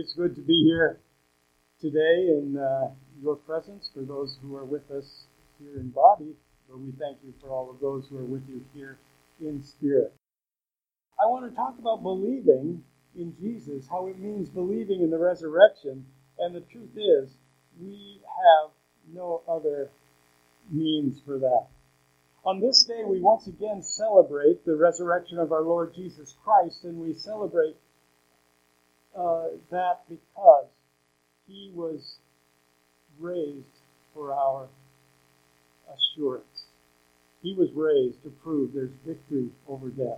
It's good to be here today in your presence for those who are with us here in body, but we thank you for all of those who are with you here in spirit. I want to talk about believing in Jesus, how it means believing in the resurrection, and the truth is, we have no other means for that. On this day, we once again celebrate the resurrection of our Lord Jesus Christ, and we celebrate that because he was raised for our assurance. He was raised to prove there's victory over death.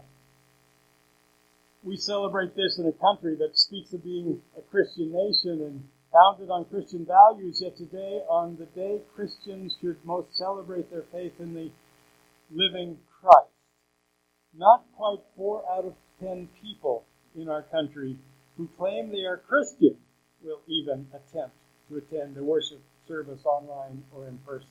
We celebrate this in a country that speaks of being a Christian nation and founded on Christian values, yet today, on the day Christians should most celebrate their faith in the living Christ. Not quite 4 out of 10 people in our country who claim they are Christian will even attempt to attend a worship service online or in person.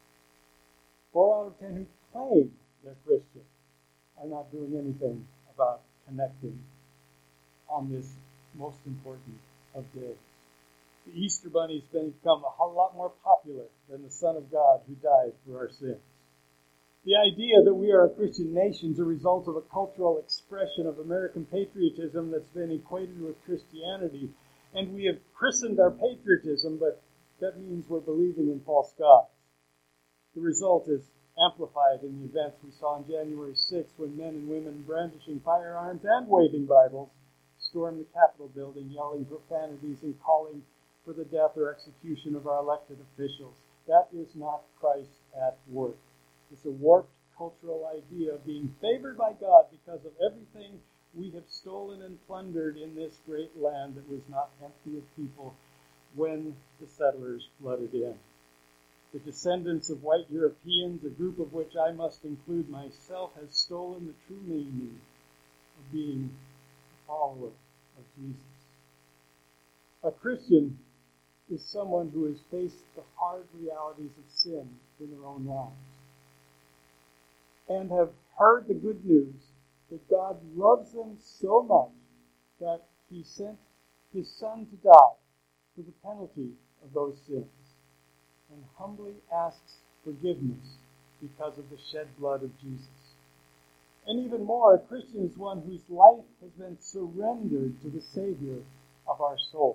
4 out of 10 who claim they're Christian are not doing anything about connecting on this most important of days. The Easter Bunny's become a whole lot more popular than the Son of God who died for our sins. The idea that we are a Christian nation is a result of a cultural expression of American patriotism that's been equated with Christianity, and we have christened our patriotism, but that means we're believing in false gods. The result is amplified in the events we saw on January 6th when men and women brandishing firearms and waving Bibles stormed the Capitol building, yelling profanities and calling for the death or execution of our elected officials. That is not Christ at work. It's a warped cultural idea of being favored by God because of everything we have stolen and plundered in this great land that was not empty of people when the settlers flooded in. The descendants of white Europeans, a group of which I must include myself, has stolen the true meaning of being a follower of Jesus. A Christian is someone who has faced the hard realities of sin in their own lives and have heard the good news that God loves them so much that he sent his Son to die for the penalty of those sins and humbly asks forgiveness because of the shed blood of Jesus. And even more, a Christian is one whose life has been surrendered to the Savior of our souls.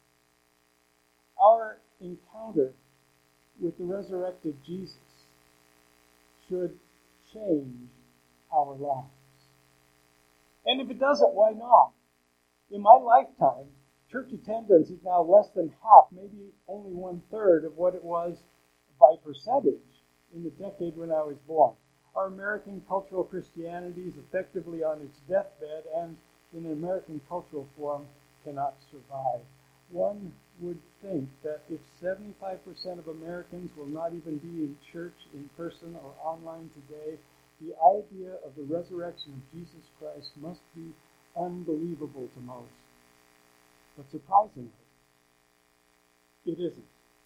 Our encounter with the resurrected Jesus should change our lives. And if it doesn't, why not? In my lifetime, church attendance is now less than half, maybe only 1/3 of what it was by percentage in the decade when I was born. Our American cultural Christianity is effectively on its deathbed and in an American cultural form cannot survive. One would think that if 75% of Americans will not even be in church in person or online today, the idea of the resurrection of Jesus Christ must be unbelievable to most. But surprisingly, it isn't.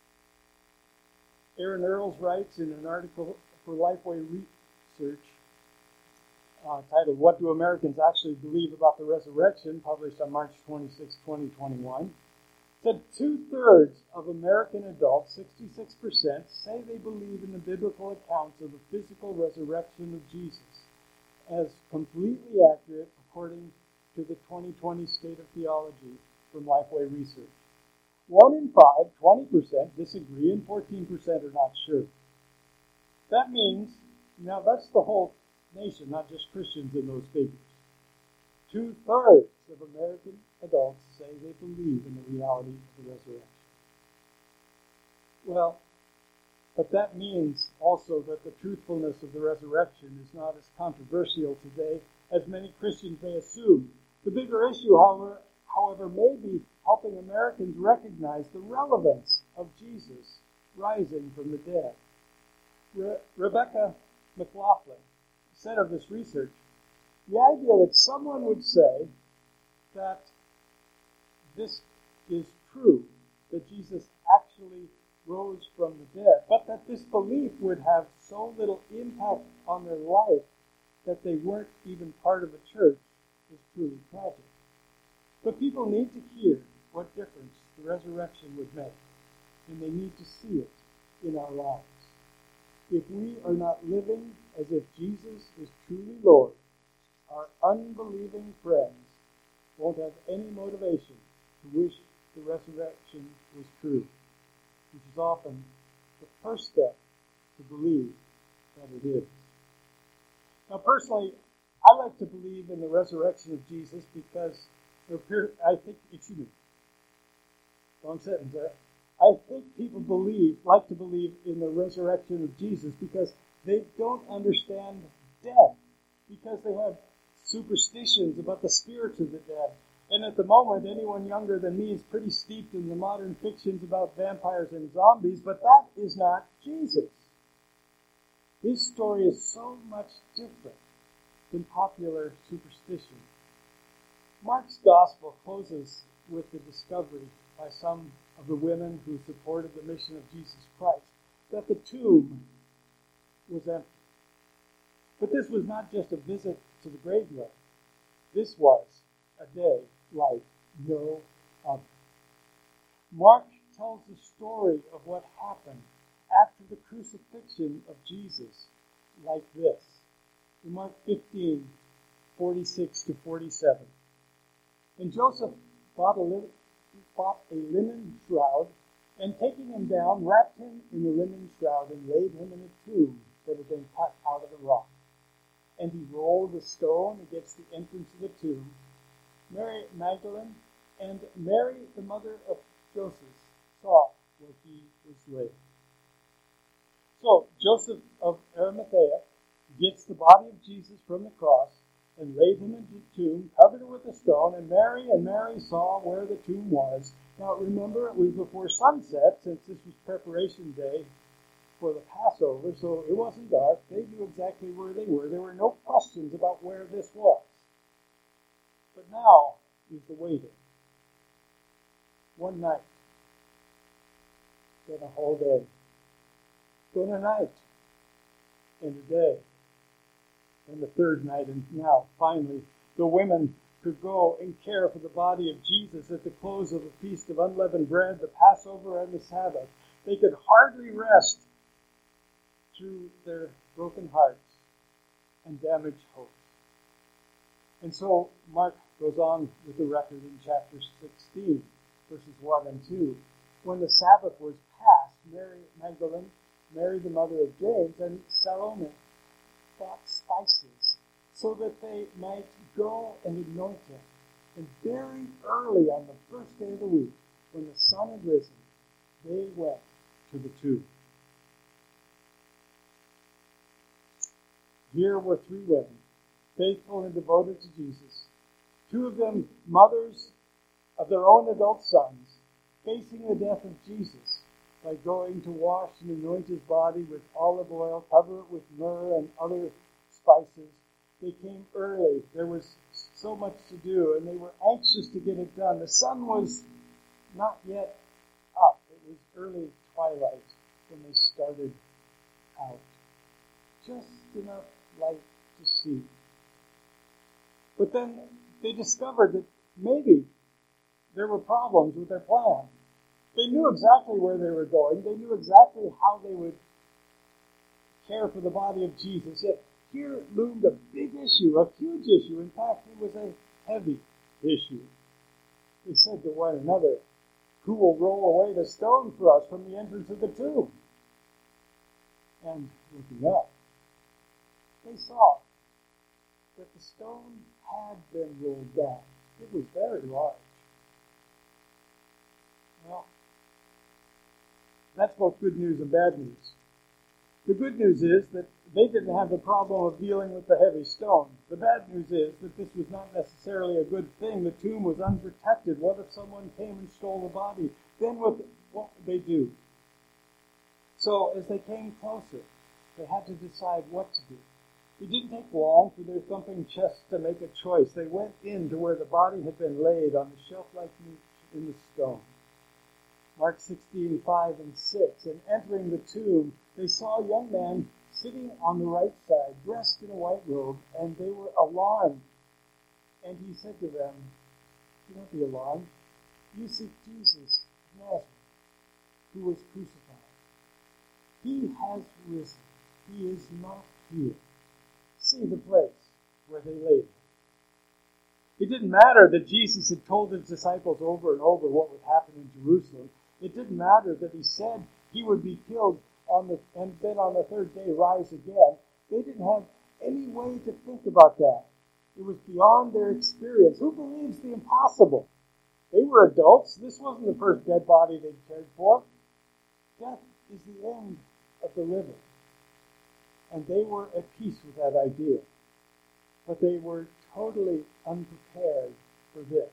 Aaron Earls writes in an article for Lifeway Research titled, "What Do Americans Actually Believe About the Resurrection?" published on March 26, 2021, said 2/3 of American adults, 66%, say they believe in the biblical accounts of the physical resurrection of Jesus as completely accurate according to the 2020 State of Theology from Lifeway Research. 1 in 5, 20%, disagree, and 14% are not sure. That means, now that's the whole nation, not just Christians in those figures. 2/3 of American adults say they believe in the reality of the resurrection. Well, but that means also that the truthfulness of the resurrection is not as controversial today as many Christians may assume. The bigger issue, however, may be helping Americans recognize the relevance of Jesus rising from the dead. Rebecca McLaughlin said of this research, the idea that someone would say that this is true, that Jesus actually rose from the dead, but that this belief would have so little impact on their life that they weren't even part of a church is truly tragic. But people need to hear what resurrection would make. And they need to see it in our lives. If we are not living as if Jesus is truly Lord, our unbelieving friends won't have any motivation to wish the resurrection was true, which is often the first step to believe that it is. Now, personally, I like to believe in the resurrection of Jesus because wrong sentence there. I think people like to believe in the resurrection of Jesus because they don't understand death, because they have superstitions about the spirits of the dead. And at the moment, anyone younger than me is pretty steeped in the modern fictions about vampires and zombies, but that is not Jesus. His story is so much different than popular superstition. Mark's gospel closes with the discovery by some of the women who supported the mission of Jesus Christ that the tomb was empty. But this was not just a visit to the graveyard. This was a day like no other. Mark tells the story of what happened after the crucifixion of Jesus like this. In Mark 15, 46 to 47. And Joseph bought a linen shroud, and taking him down, wrapped him in the linen shroud and laid him in a tomb that had been cut out of the rock. And he rolled a stone against the entrance of the tomb. Mary Magdalene and Mary, the mother of Joseph, saw where he was laid. So Joseph of Arimathea gets the body of Jesus from the cross and laid him in the tomb, covered it with a stone, and Mary saw where the tomb was. Now remember, it was before sunset, since this was preparation day for the Passover, so it wasn't dark. They knew exactly where they were. There were no questions about where this was. But now is the waiting. One night, then a whole day, then a night, and a day, and the third night, and now, finally, the women could go and care for the body of Jesus at the close of the Feast of Unleavened Bread, the Passover, and the Sabbath. They could hardly rest through their broken hearts and damaged hopes. And so Mark goes on with the record in chapter 16, verses 1 and 2. When the Sabbath was past, Mary Magdalene, Mary the mother of James, and Salome bought spices so that they might go and anoint him. And very early on the first day of the week, when the sun had risen, they went to the tomb. Here were three women, faithful and devoted to Jesus. Two of them mothers of their own adult sons, facing the death of Jesus by going to wash and anoint his body with olive oil, cover it with myrrh and other spices. They came early. There was so much to do, and they were anxious to get it done. The sun was not yet up. It was early twilight when they started out. Just enough light to see. But then they discovered that maybe there were problems with their plan. They knew exactly where they were going. They knew exactly how they would care for the body of Jesus. Yet here loomed a big issue, a huge issue. In fact, it was a heavy issue. They said to one another, "Who will roll away the stone for us from the entrance of the tomb?" And looking up, they saw that the stone had been rolled down. It was very large. Well, that's both good news and bad news. The good news is that they didn't have the problem of dealing with the heavy stone. The bad news is that this was not necessarily a good thing. The tomb was unprotected. What if someone came and stole the body? Then what would they do? So as they came closer, they had to decide what to do. It didn't take long for their thumping chests to make a choice. They went in to where the body had been laid on the shelf-like niche in the stone. Mark 16:5 and 6. And entering the tomb, they saw a young man sitting on the right side, dressed in a white robe, and they were alarmed. And he said to them, "Do not be alarmed. You seek Jesus, Nazareth, who was crucified. He has risen. He is not here. See the place where they laid him. It didn't matter that Jesus had told his disciples over and over what would happen in Jerusalem. It didn't matter that he said he would be killed and then on the third day rise again. They didn't have any way to think about that. It was beyond their experience. Who believes the impossible? They were adults. This wasn't the first dead body they'd cared for. Death is the end of the living. And they were at peace with that idea. But they were totally unprepared for this.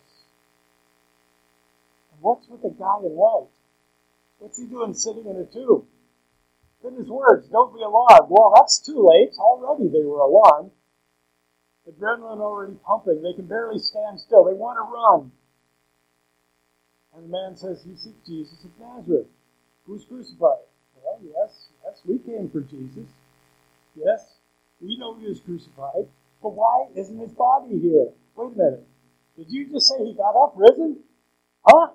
And what's with the guy in white? What's he doing sitting in a tomb? Goodness words, don't be alarmed. Well, that's too late. Already they were alarmed. Adrenaline already pumping. They can barely stand still. They want to run. And the man says, "You seek Jesus of Nazareth, who was crucified." Well, yes, we came for Jesus. Yes, we know he was crucified. But why isn't his body here? Wait a minute. Did you just say he got up, risen? Huh?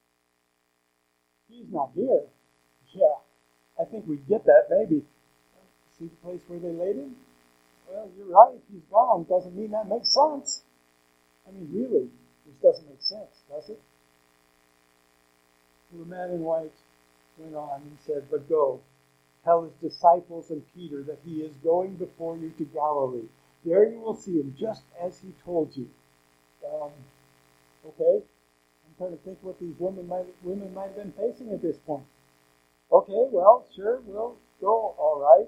He's not here. Yeah, I think we get that, maybe. See the place where they laid him? Well, you're right. He's gone. Doesn't mean that makes sense. I mean, really, this doesn't make sense, does it? Well, the man in white went on and said, "But go, tell his disciples and Peter that he is going before you to Galilee. There you will see him, just as he told you." Okay, I'm trying to think what these women might have been facing at this point. Okay, well, sure, we'll go, all right.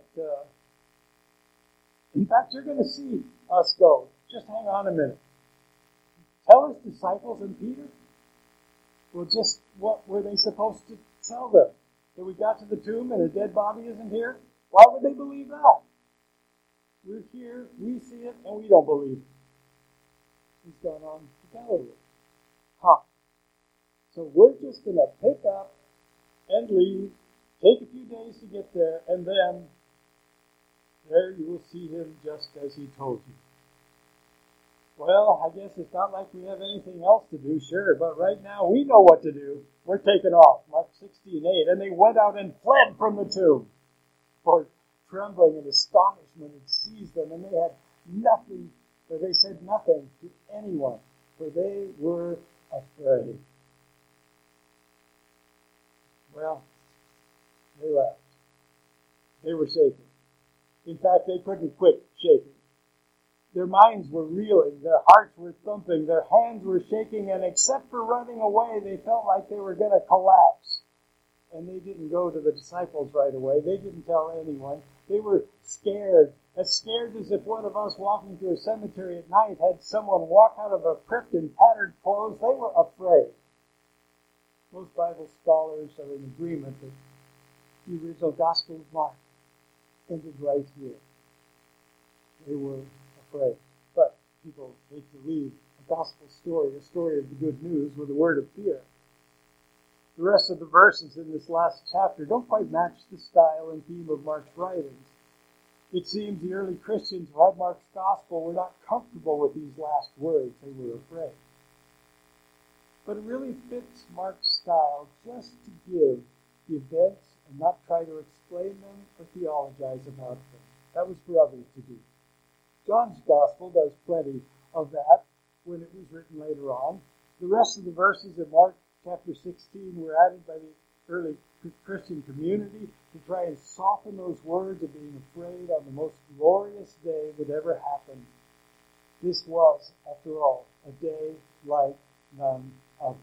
In fact, you're going to see us go. Just hang on a minute. Tell his disciples and Peter? Well, just what were they supposed to tell them? That we got to the tomb and a dead body isn't here? Why would they believe that? We're here, we see it, and we don't believe it. He's gone on to Galilee. So we're just going to pick up and leave, take a few days to get there, and then there you will see him just as he told you. Well, I guess it's not like we have anything else to do, sure, but right now we know what to do. We're taking off. Mark 16:8. And they went out and fled from the tomb. For trembling and astonishment had seized them, and they had nothing, or they said nothing to anyone, for they were afraid. Well, they left. They were shaken. In fact, they couldn't quit shaking. Their minds were reeling, their hearts were thumping, their hands were shaking, and except for running away, they felt like they were going to collapse. And they didn't go to the disciples right away. They didn't tell anyone. They were scared, as scared as if one of us walking through a cemetery at night had someone walk out of a crypt in tattered clothes. They were afraid. Most Bible scholars are in agreement that the original Gospel of Mark ended right here. They were afraid. But people hate to leave a gospel story, a story of the good news, with a word of fear. The rest of the verses in this last chapter don't quite match the style and theme of Mark's writings. It seems the early Christians who had Mark's gospel were not comfortable with these last words. They were afraid. But it really fits Mark's style just to give the events and not try to explain them or theologize about them. That was for others to do. John's gospel does plenty of that when it was written later on. The rest of the verses in Mark chapter 16 were added by the early Christian community to try and soften those words of being afraid on the most glorious day that ever happened. This was, after all, a day like none other.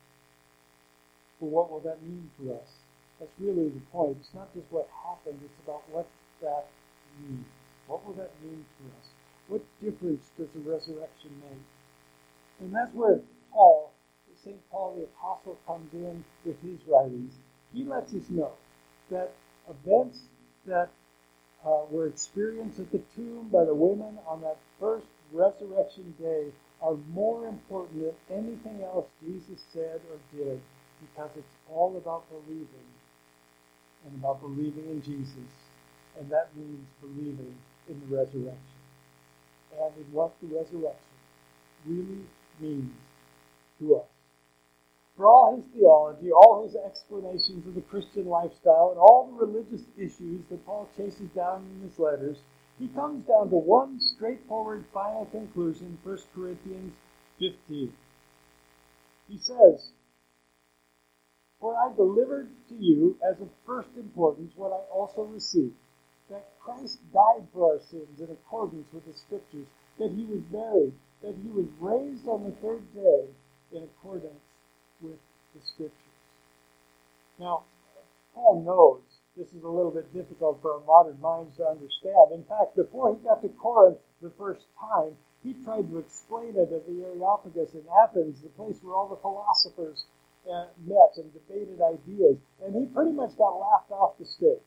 But what will that mean for us? That's really the point. It's not just what happened, it's about what that means. What will that mean for us? What difference does the resurrection make? And that's where St. Paul the Apostle comes in with his writings. He lets us know that events that were experienced at the tomb by the women on that first resurrection day are more important than anything else Jesus said or did, because it's all about believing, and about believing in Jesus. And that means believing in the resurrection, and in what the resurrection really means to us. For all his theology, all his explanations of the Christian lifestyle, and all the religious issues that Paul chases down in his letters, he comes down to one straightforward final conclusion, 1 Corinthians 15. He says, "For I delivered to you as of first importance what I also received, that Christ died for our sins in accordance with the Scriptures, that he was buried, that he was raised on the third day in accordance with the Scriptures." Now, Paul knows this is a little bit difficult for our modern minds to understand. In fact, before he got to Corinth the first time, he tried to explain it at the Areopagus in Athens, the place where all the philosophers met and debated ideas, and he pretty much got laughed off the stage.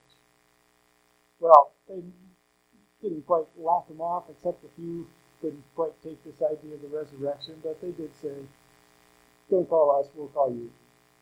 Well, they didn't quite laugh him off, except a few couldn't quite take this idea of the resurrection, but they did say, "Don't call us, we'll call you."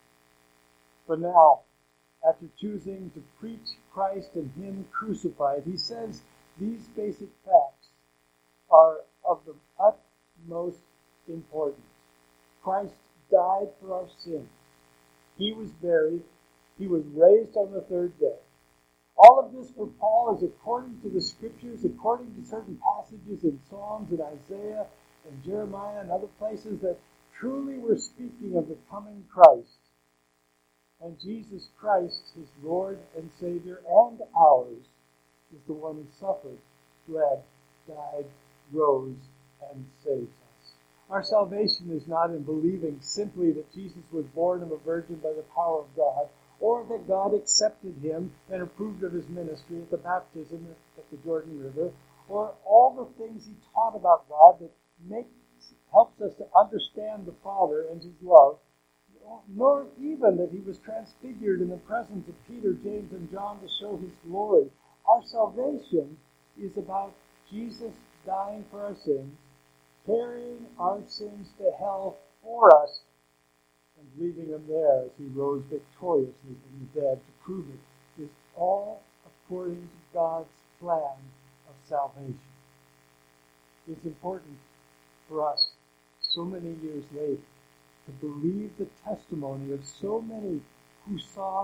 But now, after choosing to preach Christ and him crucified, he says these basic facts are of the utmost importance. Christ died for our sins. He was buried. He was raised on the third day. All of this for Paul is according to the Scriptures, according to certain passages in Psalms and Isaiah and Jeremiah and other places that truly were speaking of the coming Christ. And Jesus Christ, his Lord and Savior and ours, is the one who suffered, bled, died, rose, and saves us. Our salvation is not in believing simply that Jesus was born of a virgin by the power of God, or that God accepted him and approved of his ministry at the baptism at the Jordan River, or all the things he taught about God that helps us to understand the Father and his love, nor even that he was transfigured in the presence of Peter, James, and John to show his glory. Our salvation is about Jesus dying for our sins, carrying our sins to hell for us, and leaving him there as he rose victoriously from the dead to prove it is all according to God's plan of salvation. It's important for us so many years later to believe the testimony of so many who saw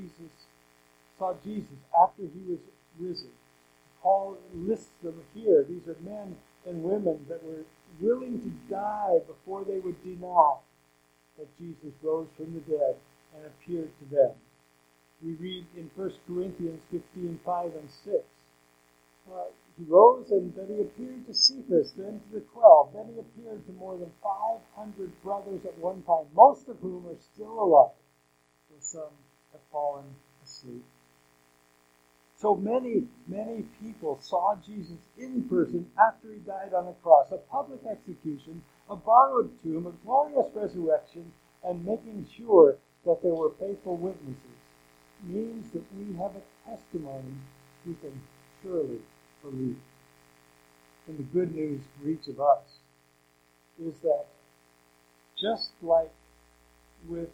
Jesus after he was risen. Paul lists them here. These are men and women that were willing to die before they would deny that Jesus rose from the dead and appeared to them. We read in 1 Corinthians 15:5 and 6. He rose and then he appeared to Cephas, then to the 12. Then he appeared to more than 500 brothers at one time, most of whom are still alive, though some have fallen asleep. So many people saw Jesus in person after he died on a cross, a public execution, a borrowed tomb, a glorious resurrection, and making sure that there were faithful witnesses means that we have a testimony we can surely believe. And the good news for each of us is that just like with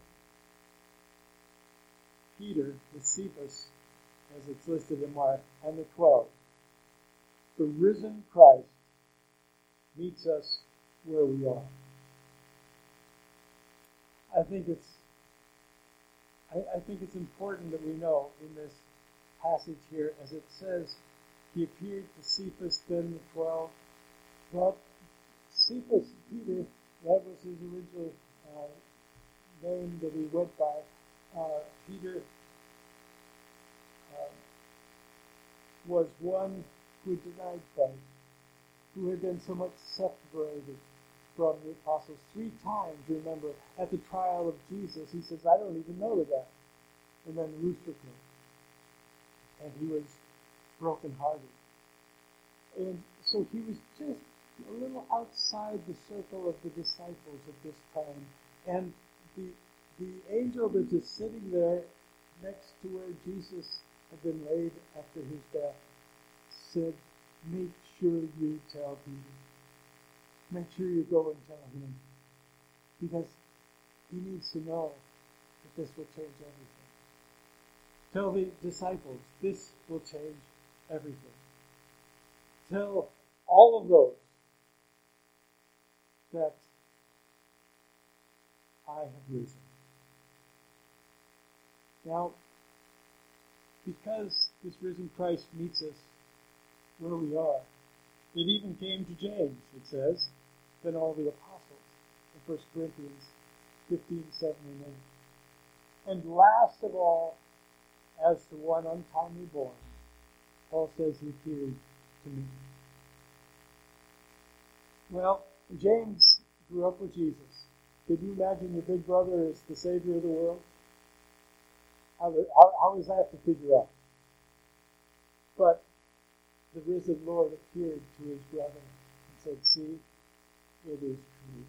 Peter, with Cephas, as it's listed in Mark, and the 12, the risen Christ meets us where we are. I think it's important that we know in this passage here, as it says, he appeared to Cephas, then the 12. Well, Cephas, Peter, that was his original name that he went by. Peter was one who denied Christ, who had been somewhat separated from the apostles 3 times. Remember, at the trial of Jesus, he says, "I don't even know the guy." And then the rooster crowed, and he was brokenhearted. And so he was just a little outside the circle of the disciples at this time. And the angel that is sitting there next to where Jesus had been laid after his death said, "Make sure you tell Peter. Make sure you go and tell him. Because he needs to know that this will change everything. Tell the disciples, this will change everything. Tell all of those that I have risen." Now, because this risen Christ meets us where we are, it even came to James, it says, then all the apostles in 1 Corinthians 15, 7, and 8. And last of all, as the one untimely born, Paul says he appeared to me. Well, James grew up with Jesus. Did you imagine your big brother is the Savior of the world? How is that to figure out? But the risen Lord appeared to his brother and said, see, it is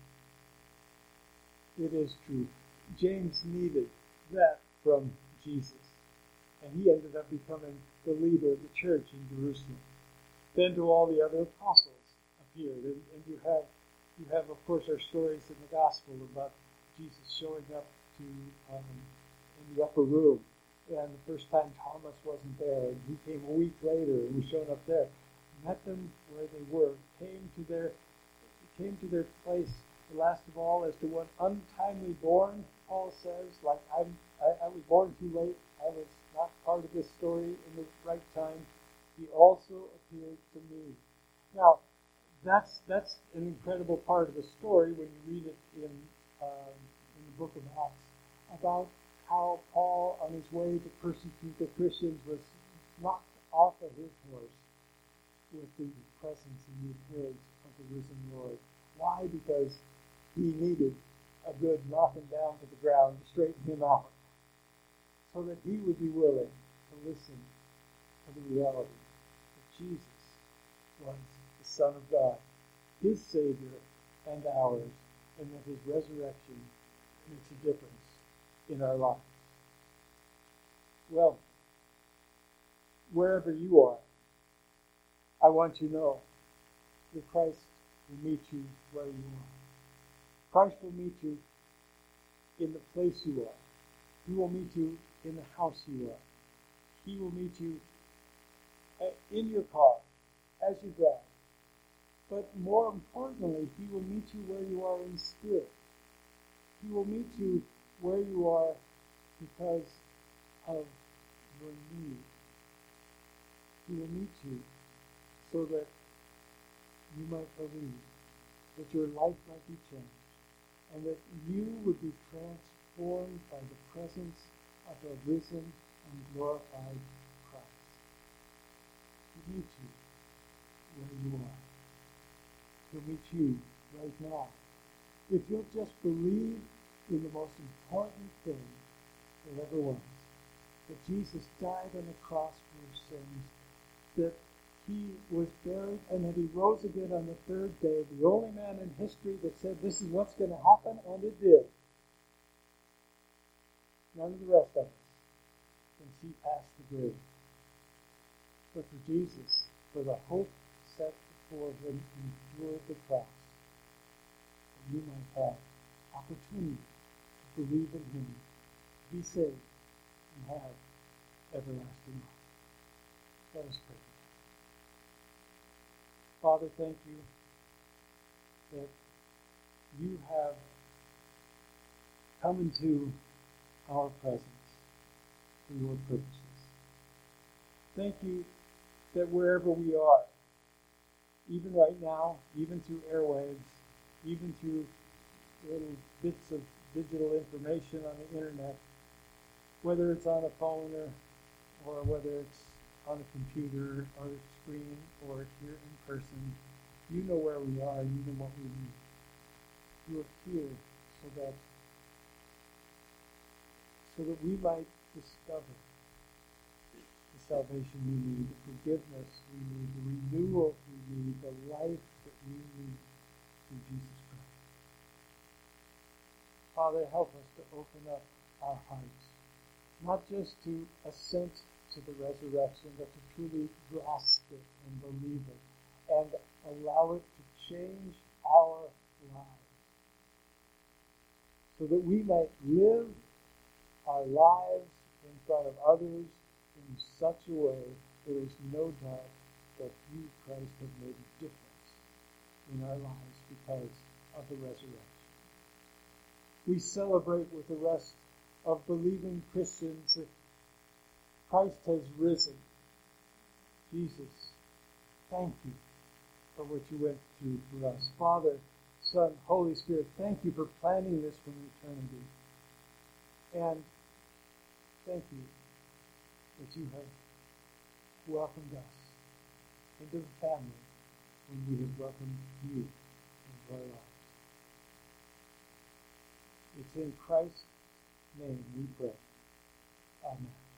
true. It is true. James needed that from Jesus. And he ended up becoming the leader of the church in Jerusalem. Then to all the other apostles appeared. And you have, of course, our stories in the gospel about Jesus showing up to in the upper room. And the first time Thomas wasn't there, and he came a week later and was shown up there. Met them where they were, came to their place. The last of all, as to one untimely born, Paul says, like I was born too late. I was not part of this story in the right time. He also appeared to me. Now, that's an incredible part of the story when you read it in the book of Acts about how Paul, on his way to persecute the Christians, was knocked off of his horse with the presence and the appearance of the risen Lord. Why? Because he needed a good knocking down to the ground to straighten him out, so that he would be willing to listen to the reality that Jesus was the Son of God, his Savior and ours, and that his resurrection makes a difference in our lives. Well, wherever you are, I want you to know that Christ will meet you where you are. Christ will meet you in the place you are. He will meet you in the house you are. He will meet you in your car as you drive. But more importantly, he will meet you where you are in spirit. He will meet you where you are because of your need. He will meet you so that you might believe, that your life might be changed, and that you would be transformed by the presence of a risen and glorified Christ. He'll meet you where you are. He'll meet you right now. If you'll just believe in the most important thing that ever was, that Jesus died on the cross for your sins, that he was buried, and that he rose again on the third day, the only man in history that said this is what's going to happen, and it did. None of the rest of us can see past the grave. But for Jesus, for the hope set before him, endured the cross, that you might have opportunity to believe in him, be saved, and have everlasting life. Let us pray. Father, thank you that you have come into our presence for your purposes. Thank you that wherever we are, even right now, even through airwaves, even through little bits of digital information on the internet, whether it's on a phone or whether it's on a computer or a screen or here in person, you know where we are, you know what we need. You are here so that we might discover the salvation we need, the forgiveness we need, the renewal we need, the life that we need through Jesus Christ. Father, help us to open up our hearts, not just to assent to the resurrection, but to truly grasp it and believe it and allow it to change our lives, so that we might live our lives in front of others in such a way there is no doubt that you, Christ, have made a difference in our lives because of the resurrection. We celebrate with the rest of believing Christians that Christ has risen. Jesus, thank you for what you went through for us. Father, Son, Holy Spirit, thank you for planning this from eternity. And thank you that you have welcomed us into the family when we have welcomed you into our lives. It's in Christ's name we pray. Amen.